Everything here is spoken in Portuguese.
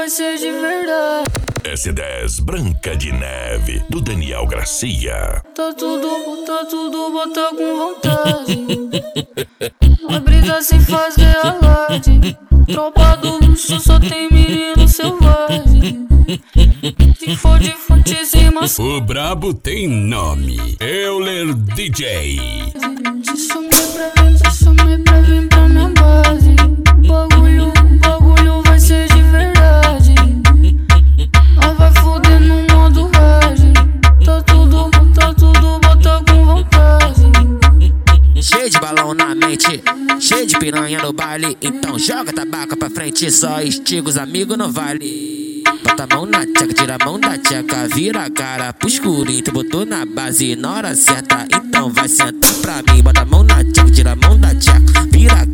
vai ser de verdade. S10 Branca de Neve, do Daniel Gracia. Tá tudo, bota com vontade. Vai brisa sem fazer alarde. Tropa do luxo só tem menino selvagem. Se for de fantasia, o brabo tem nome, Euler DJ. te chamei pra vir pra minha base. Bagulho vai ser de verdade. Nós vai foder no modo rage. Tá tudo, bota com vontade. Cheio de balão na mente, cheio de piranha no baile. Então joga tabaco pra frente, só estiga os amigos não vale. Bota a mão na tcheca, tira a mão da tcheca, vira a cara pro escurinho. Tu botou na base na hora certa, então vai sentar pra mim. Bota a mão na tcheca, tira a mão da tcheca, vira a